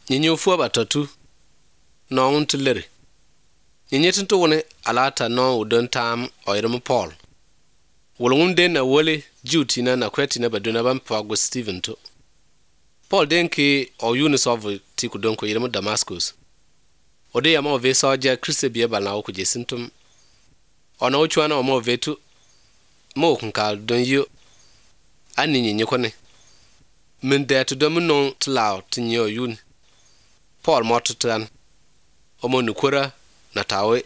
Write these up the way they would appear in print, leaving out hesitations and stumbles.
Nyinyo fuwa batatu na untuleri. Nyinyo tinto wone alata no udon tam oyrum Paul. Wolungun den na wole jutina na kwetina baduna bampa go Stephen to. Paul den ki oyunis of tiku donko yirmu Damascus. Ode yama ove soja Christe bieba na oku jesintum. Ona ochwana omo vetu mo kunkal don yo ani nyinyo kone. Min detu domu non tlaw tinyo yun. Paul motutan omo nukura na tawe.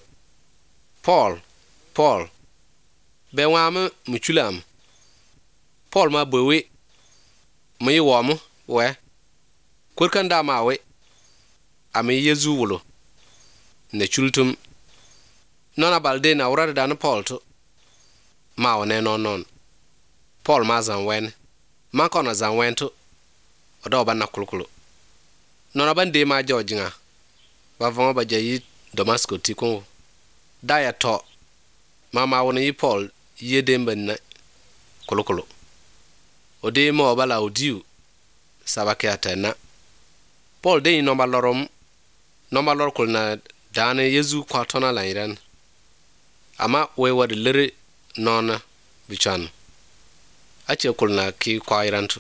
Paul benwamu muchulam. Paul ma bwewe mi womu we kurkan da mawe ami yezu wulo ne chultum nona balde na urada dan Paul to ma one non Paul ma zanwen ma kona zanwen to odo ba na kulukulu nona bande ma jojinga ba vama ba jayi Damascus tikon daya to mama woni yi Paul yedemben na kulukulu ode mo bala odiu sabake atena Paul de no balor kul na dane yezu kwatona la iran ama we wad lere nona bichan ache kul na ki kwa irantu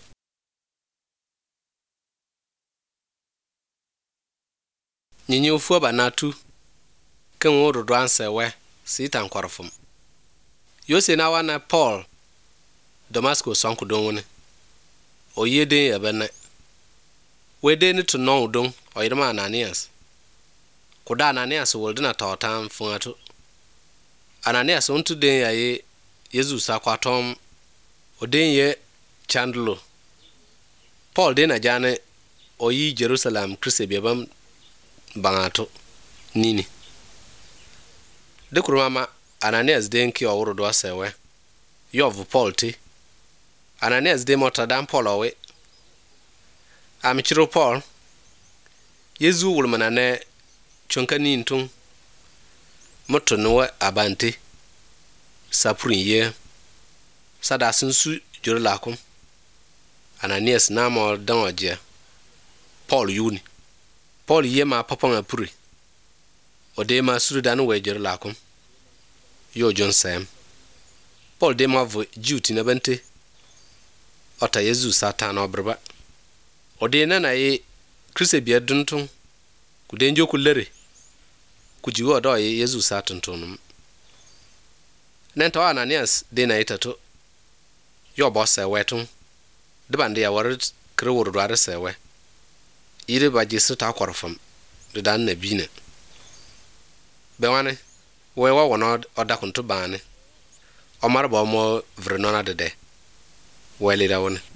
nyinyo fu ba natu kan wodo dwanse we sitan kwarfum yose na wana Paul Damascus sonku donwone oyede yabana wede ni to no don oyirma Ananias kuda Ananias woldina tawtan funatu Ananias ontu den yaye Yesu sakwatom oden ye chandlo Paul den ajane oyi Jerusalem Christe biabam bangato nini de kurama Ananias den ki owuro do asewe yovu Paul ti Ananias de motadam Paul owe amichiro Paul Yezu wulmana ne chonkani ntun motono abante saprin ye sada sunsu jorlakum Ananias na mo dan oje Paul yuni Paul ye ma papon apuri ode ma surudan we jorlakum yo John Sam Paul de ma vo duty na bante ota Yezu satan obrba ode na ye Christe bia duntun kudenjo kulere kujiwo do ye Yezu satuntunum nento Ananias de na itato yo boss wetun de bande ya warit krewur dware sewe ire ba jisu ta korfam de dan na bine bewane we wa wono odakuntu bane omar ba mo vrenona de wele da wona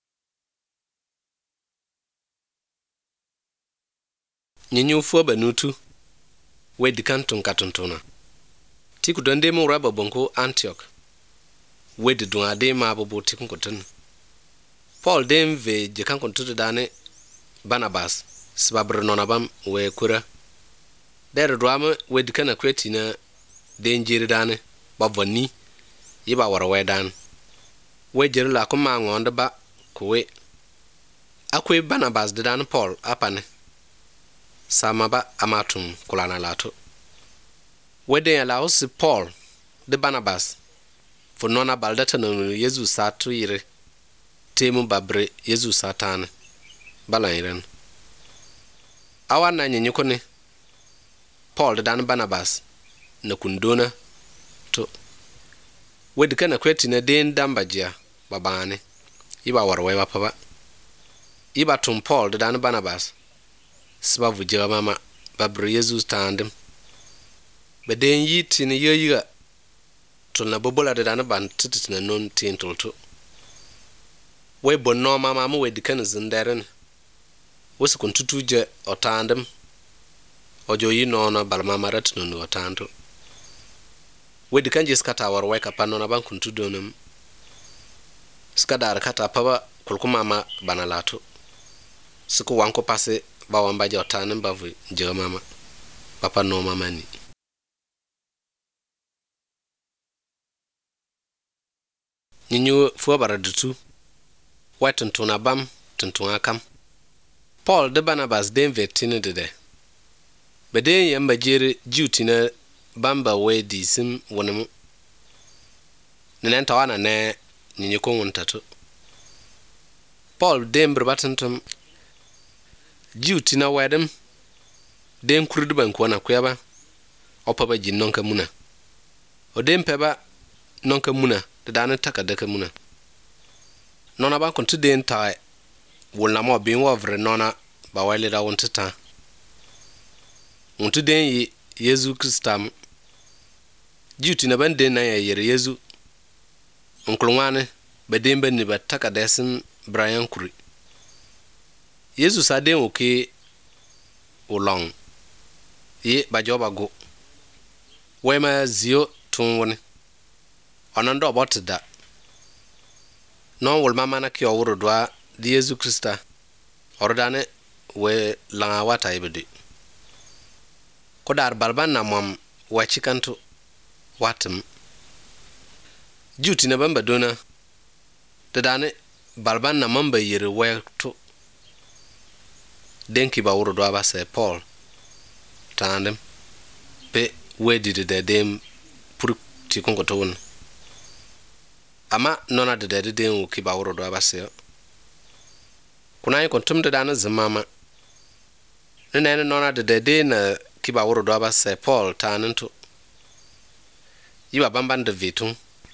nyinyo fu banutu we dikantun katuntuna tiku donde mo raba bonko Antioch we de dun ade ma bobo tikun kotun Paul dem ve je kan kontu dane Barnabas sibabr nonabam we kura der drama we dikana kwetina denjiri dane babonni yiba warwe dan we jerla kuma ngonde ba kuwe akwe Barnabas de dan Paul apane samaba amatum kulana lato wede allow si Paul de Barnabas for nona baldata no Yesu satu ire temu babre Yesu satan balairen awana nyenye kone Paul de dan Barnabas na kundona to wede kana kweti na den dambajia babane iba warwe bapaba iba tum Paul de dan Barnabas sibavu jega mama babre Yesu standem beden yiti ni yoyiga tulna bobola de dan ban titina non tintulto we bonno mama mu we dikan zindaren wosu kuntutuje otandem ojo yi nono balma marat no otanto we dikan jiskata war we kapano na ban kuntudonum skadar kata paba kulkuma ma banalato siku wanko pase ba wamba jotanem bavu jega mama papa no mama ni nyinyo fu baradutu wa tuntuna bam tuntuna kam Paul de Barnabas den vetine de. Beden yamba jere jutina bamba we disim wonemu. Nenen tawana ne nyiko wontatu. Paul den brbatantum jutina wedem den kurdu ban ko na kuyaba opaba jin nonka muna. O den peba nonka muna de dana takadaka muna. Nona ba kontu den tai wulna mo bin wovre nona ba wale da wontata. Wontu den yi Yesu Kristam. Jutina ban den na yere Yesu. Onklwane ba den ban ni ba takadasim Brian Kuri. Yesu sa den oke ulong. Ye ba joba go. Wema zio tunwone. Onando botda. Non wol mama na ki owuro doa di Yesu Krista. Ordane we langa wata ibedi. Kodar balban na mom wachikanto watum. Juti na bamba dona. Dadane balban na mamba yere wekto. Denki ba wuro doa base Paul. Tandem. Pe wedi de dem pur tikongo towun. Ama nona de den uki ba wuro doa base. Kuna kontum de dana zamama. Nene nona de na kiba wuro doa base Paul tanento. Yiba bamban de vitun.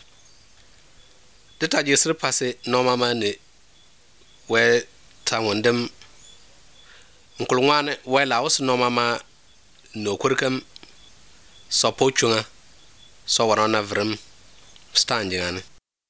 Deta jesir pase no mama ne we tawondem nkulwane we laos no mama no kurkam so pochunga so warona vrem stanjingane.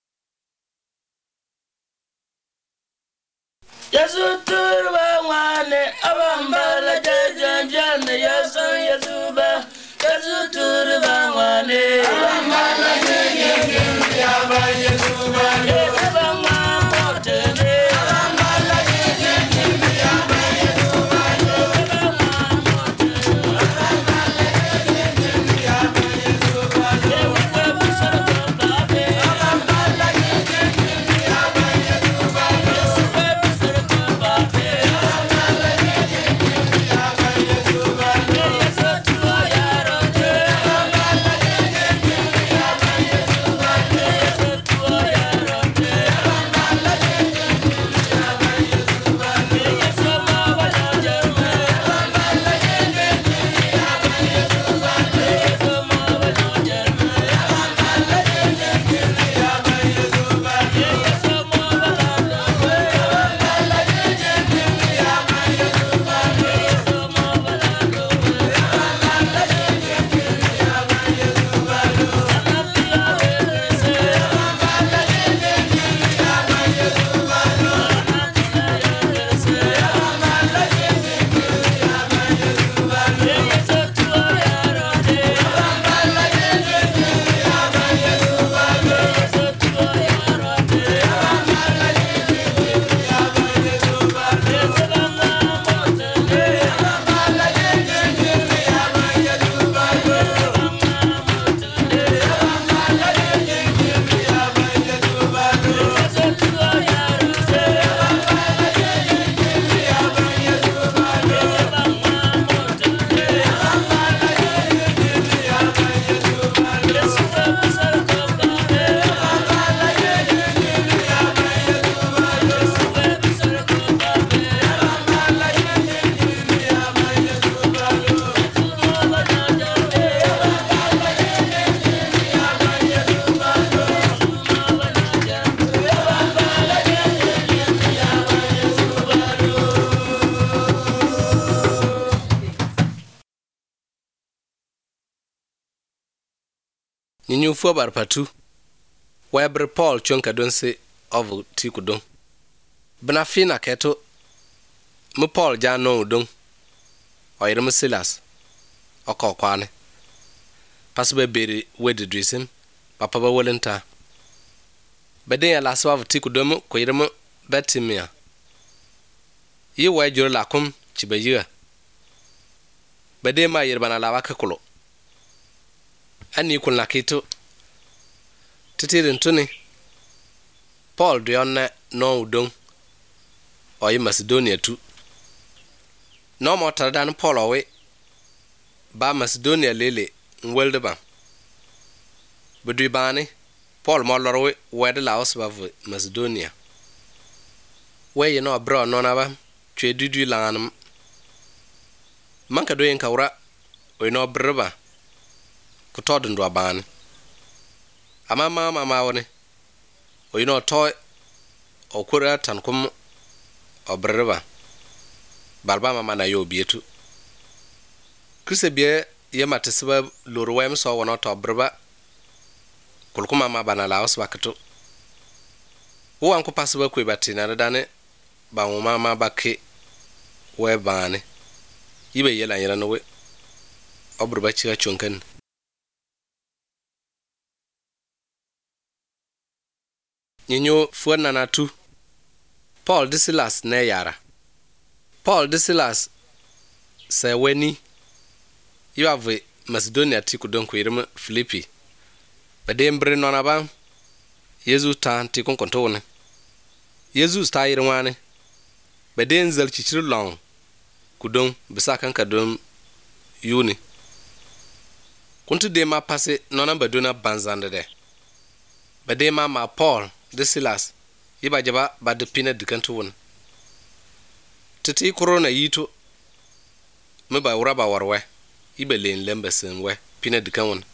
Yesu turba wane abambala jajanjane Yesuba Yesu turba wane abambala jajanjane yaba Yesuba abamba motene abambala jajanjane yaba Yesuba abamba motene abambala jajanjane yaba Yesuba wewe busara babe abambala jajanjane yaba Yesuba Ninyu fu barpatu. Webre Paul chonka donse ovu tikudon. Bna fina keto. Mu Paul jano udon. Oyirmu Silas. Oko kwane. Pasbe beri wedi drisim. Papa ba wolenta. Beden ya laswa ovu tikudon ko yirmu betimia. Yi wajur lakum chibayiga. Beden ma yirbana lawa kekulo. Ani kun lakito titirin tuni Paul dionne no udon oyi Macedonia tu no mo tardan Paul awe ba Macedonia lele nwelde ba bedui bani Paul mo lorwe wede laos ba Macedonia we no bro no na ba twe dudu lanam manka do yen kawra we no breba ku todun do ban ama mama woni we no toy okura tankum obreba balba mama na yo bietu krise bie yemate seba lorwem so wono to breba kulkuma mama bana laos bakto wo anko pasba ku batina dane ba wo mama bakke we bane yibe yela yera no we obreba chiga chonkan nyinyo fuana na tu Paul de Silas ne yara Paul de Silas se weni yuave Macedonia tiku donko yirma Philippi badembre nona ba Yesu ta tikon kontone Yesu sta yirwane baden zal chichir long kudon bisakan kadon yuni kuntu de ma passe nona badona banzande de badema ma Paul de Silas yiba jaba bad pina dikantu won titi corona yito me ba uraba warwe ibe len lembe senwe pina dikan won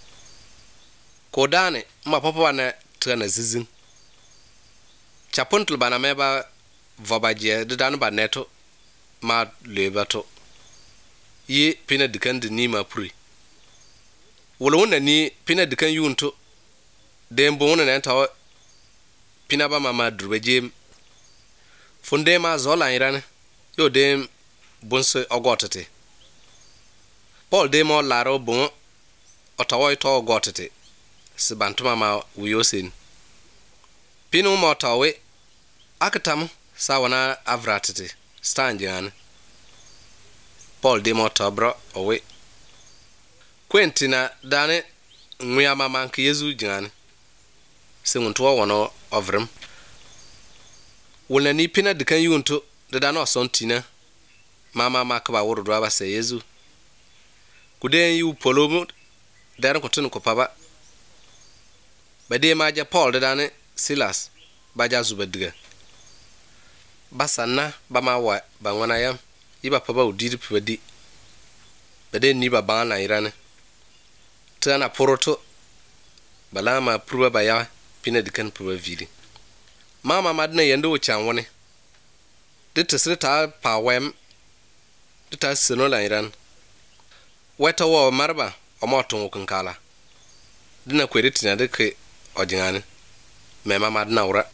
kodane ma papa na tana zizin chapuntul bana meba vobaje de dan ba neto ma lebato yi pina dikan de ni ma puri wolwona ni pina dikan yunto dembo wona na taw pina ba mama durbejem funde ma zola irane yo dem bonse ogotete Paul de mo laro bon otawoy to ogotete sibantuma ma wiyosin pinu mo tawe akatam sawana avratete stanjan Paul de mo tabra owe Quentina dane nguya mama nke Yesu jan sengunto wono ovrim wona ni pina de kan yunto de dane osontina mama makba worodwa ba se Yesu kuden yu polomo daran ko tun ko paba bade maja Paul de dane Silas baja zubadiga basanna bama wa bangwana yam iba paba udiri pwedi bade ni baba na irane tana poroto balama pruba baya pina dikan pruba vidi mama madna yendo chanwone de tsreta pawem de ta sino la iran weta wo marba omoton kunkala dina kweritina de ke ojingane me mama madna ura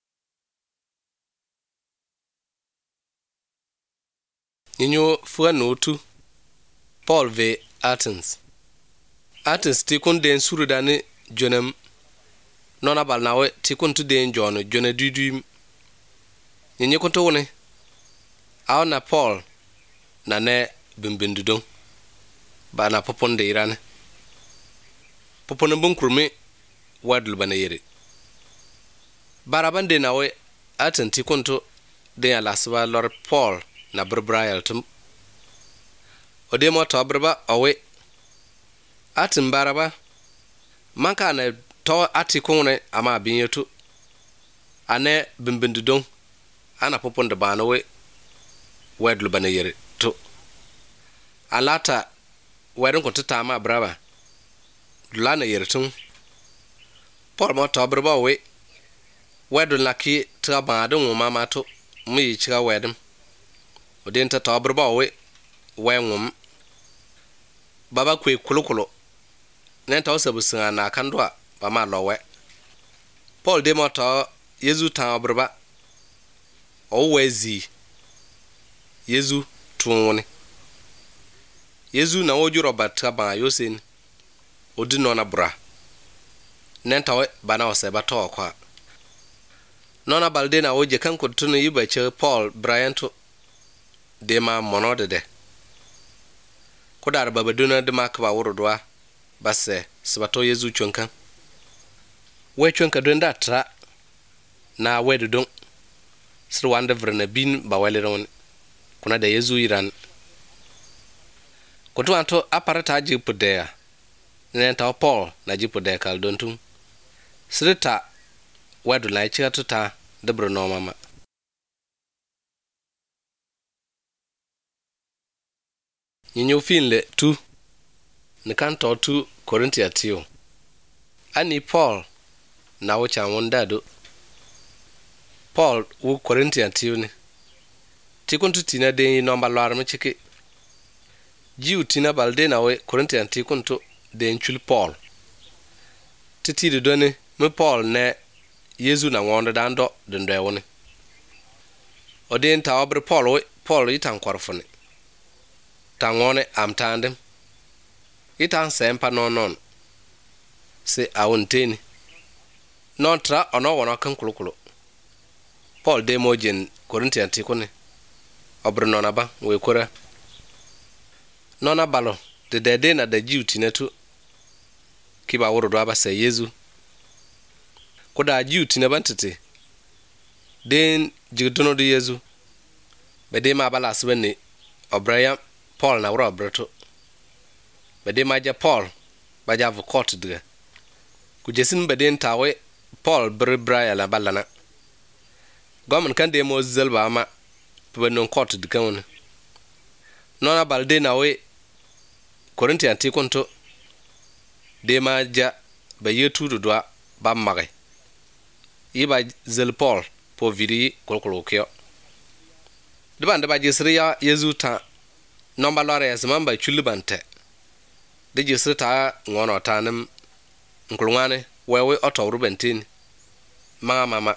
Ninyo fuano tu Paul ve Athens tikun den surudane jonem nona balnawe tikun tu den jono jona dudu ninyo kunto wone awna Paul na ne bimbindudon ba na popon de irane popon bunkurme wadul bana yere barabande nawe Athens tikun tu de alaswa lor Paul na Bribrael tum odemo to brba awe atin baraba manka na to atikune ama binyetu ane bimbindudon ana popon de banawe wedlu bana yere to alata wedun ko tama braba lana yere tum Paul mo to brba we wedun laki traba don mama to mi chiga wedum odenta to brba we wenwum baba kwe kulukulo nenta osabusinga na kandwa bama lowe Paul de moto Yesu tan brba owezi Yesu tunwone Yesu na oju Robert ba yosin odino na bra nenta we bana oseba to kwa nona balde na oje kan ko tunu yibache Paul Bryanto de ma monode de kodar babaduna de makba worodwa basse sabato Yesu chonkan we chonka donda tra na wedudon sir wande vrena bin ba waleron kuna da Yesu iran Kutu anto aparata jipudea. Nenta Paul na jipudea kaldontum. Srita wadu na ichiga tuta debro no mama. Nyinyo finle tu. Nikanto tu Korintia tio. Ani Paul na wucha wondado. Paul wu Korintia tio ni. Tikuntu tina den nomba lwar mchike. Jiu tina balde na we Korintia tikuntu den chul Paul. Titi de doni me Paul ne Yesu na wonda dando dende woni. Odin ta obre Paul itan kwarfone. Tangone amtandem. Itan sempa non. Se awunteni. Nontra ono wono kan kulukulu. Paul de mojen Korintia tikune. Obre nona ba we kora. Nona balo de dede na da jiu tinetu. Kiba woro do aba se Yesu. Koda jiu tinabantete. Den jigdono de Yesu. Bede ma bala asbeni obraya Paul na woro obreto. Bede ma ja Paul baja vu court de. Kujesin bede ntawe Paul braya la balana. Gomen kan de mo zelba ama benon court de kan. Nona balde na we Korintia tikonto de ma ja ba yetu do ba mage. Iba zel Paul po viri kolkolokyo. Debande ba jesriya Yesu ta nomba lore yazmamba chulubante. De jesrita ngono tanem nkulungane wewe oto rubentin mama.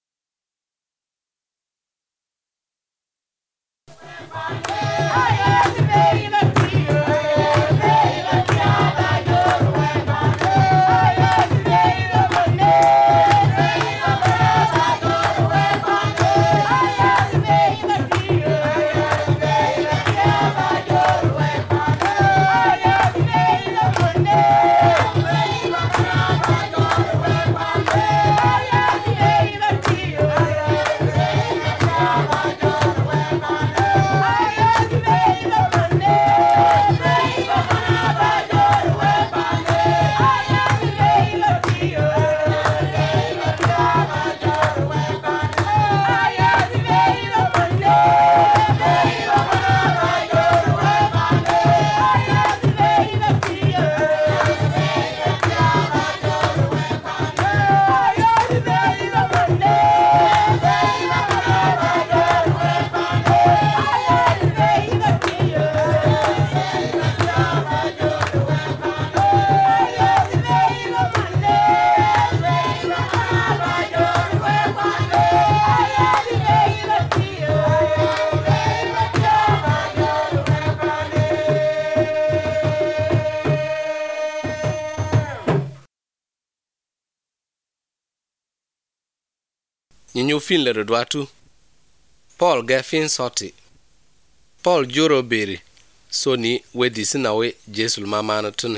Nyinyo fin le redwatu. Paul ga fin sorti. Paul joro beri. Soni wedi sinawe Jesu mama na tuni.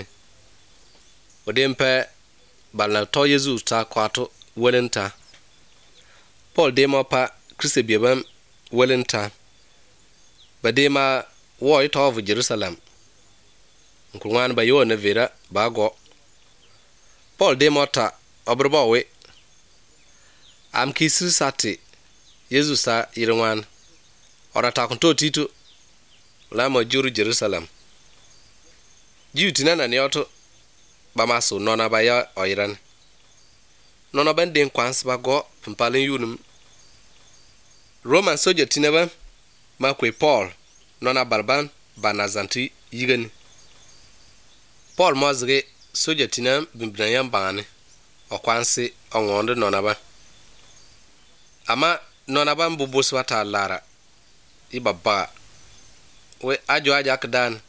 Odempe balna to Yesu ta kwato welenta. Paul demo pa Christe biebam welenta. Badema wo ito of Jerusalem. Nkulwan ba yo na vera bago. Paul demo ta obrbawe. Am kisri sati Yesu sa irwan ora ta kunto titu la mo juru Jerusalem jiu tinana ne oto ba maso nona ba ya oiran nona ban den kwans ba go pimpalen yunum Roman soldier tinaba makwe Paul nona barban banazanti yigani Paul mozge soldier tinam bimbran bane okwansi ongonde nona ba ama nona ba mbubus wata lara ibaba we ajo ajak dan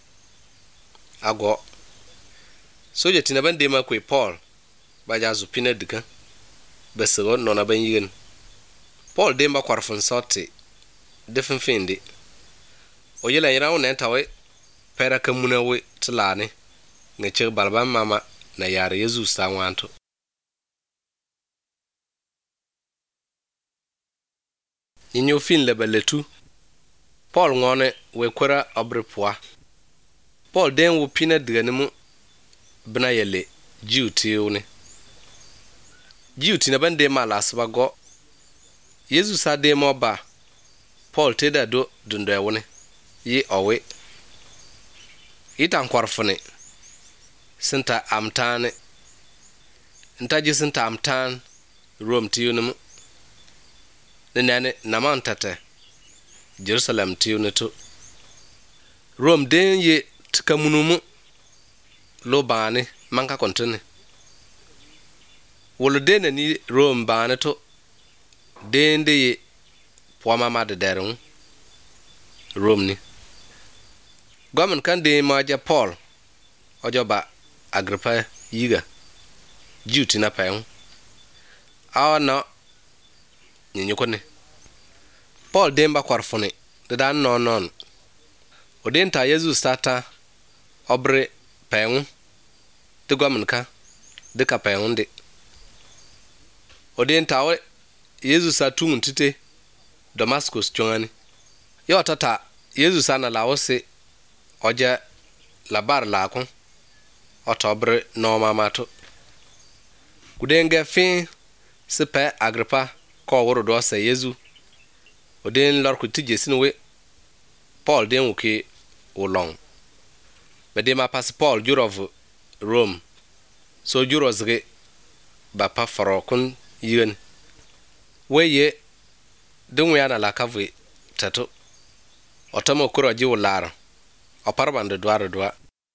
ago soje tinaban de makwe Paul baja zupina dika besego nona ban yigen Paul de ma kwarfun sorti defin finde o yela yirawo nentawe pera kamuna we tlane ngeche balban mama na yare Yesu sanwanto Inyo fin lebeletu Paul ngone we kwera obrepwa Paul den wo pina diganimu bina yele jiutiuni jiuti na bande malas bago Yesu sa de mo ba Paul teda do dundewuni yi owe itan kwarfune sinta amtane ntaji sinta amtan Rome tiyunum nene namantate Jerusalem tiyunitu Rome den ye tikamunumu lo bani manka kontine wolo den ni Rome bani to den de ye poma ma de derun Rome ni gomen kan de maja Paul ojoba Agrippa yiga jiuti na payon awa no nyinyukone Paul demba kwarfune de dan non odin ta Yesu stata obre payon de gomen ka de ka payon de odin ta we Yesu sa tungun tite Damascus chongani yo tata Yesu sana lawose oja labar lakon otobre no mamato kudenge fin sepe Agrippa ko woro do se Yesu odin lor ku tije sinwe Paul den wuke ulong bede ma pass Paul jurov Rome so jurozge ba pa faro kun yen weye dunwe ana la kavwe tato otamo kuro ji ular oparban de doa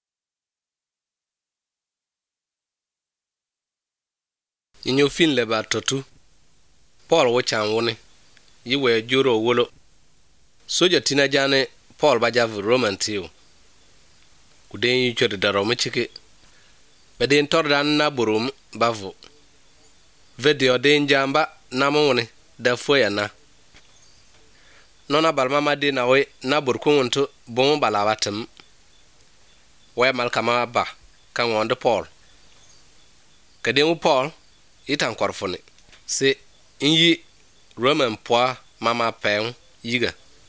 Inyo fin le ba totu Paul wo chan woni yiwe juro wolo soja tina jane Paul bajavu Roman tiu kuden yi chode daro mchike beden tordan na burum bavu video den jamba na mone da foya na nona balmama de na we na burkunto bon balawatem we malkama ba kan wonde Paul kademu Paul itan korfone se inyi Roman poa mama pen yiga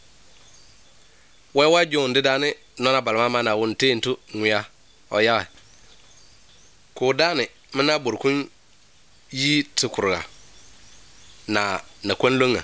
we wajon de dane nona balmama na wonte ntu nwia oya ko dane mana burkun yi tukura na kwanlunga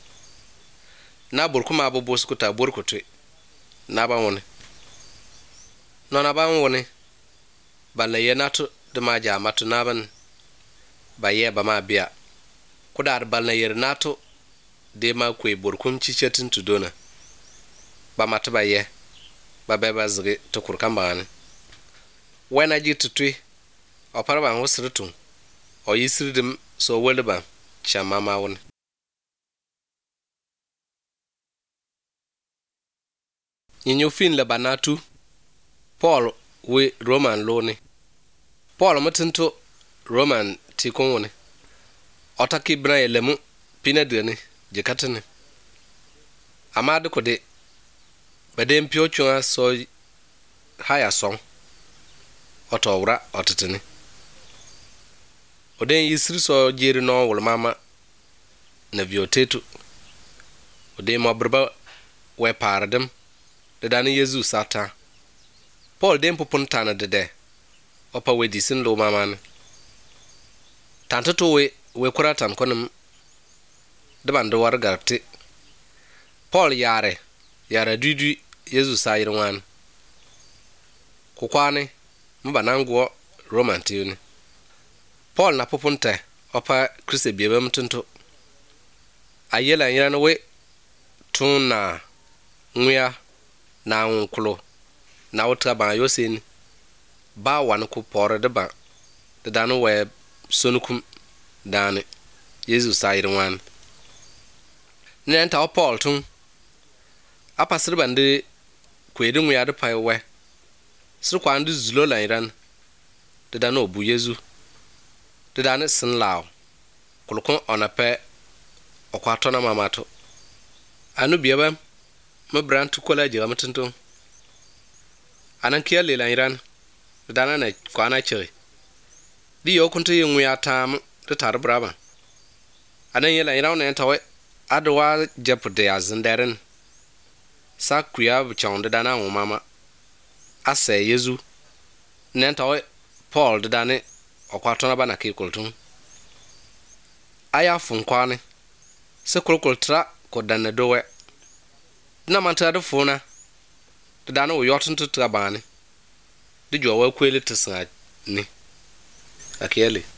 na burkuma abubu skuta burkutu na ba woni nona ba woni balla yenatu de maja matu naban baye ba ma biya kudar balna yer nato de ma kwe burkum cicetin tudona ba mata baye ba beba zge tukur kambane wena ji tutui oparban hosritun o yisridim so welban chamama won Nyinyo fin le banatu Paul we Roman loni Paul mutinto Roman tikon woni otaki bran elemu pinadene jekatene amade kode badem pio chua so haya song otowra otetene oden yisri so jeri no wol mama na biotetu oden mo brba we paradem de dan Yesu sata Paul dem pupuntana de opa we disin lo mama ne tanto we kuratan konum de bando war garti Paul yare dudu Yesu sayirwan kukwane mbanango Roman tiuni Paul na pupunte opa Kristo biebe mtunto ayela yirana we tuna nwia na nkulo na wuta ba yosin ba wan ku pore de ba de danu we sonukum dane Yesu sayirwan nenta Paul tun apasir bande kwedi nwia de pai we sir kwandu zulo lan iran de danu obu Yesu de dane sin law kulukon onape okwato na mamato anu biaba mabran tukola jiga mtunto anan kiyale lan iran de dana na kwana chiri di yokunto yenwia tam de tar braba anan yela iran na tawe adwa jepude azinderen sakuya buchonde dana mama ase Yesu nenta Paul de dane okwatona ba na ke kultun aya funkwane se kulkultra ko danne dowe na manta de funa de dane wo yotun tutra bane de jowa kwele tsa ni akele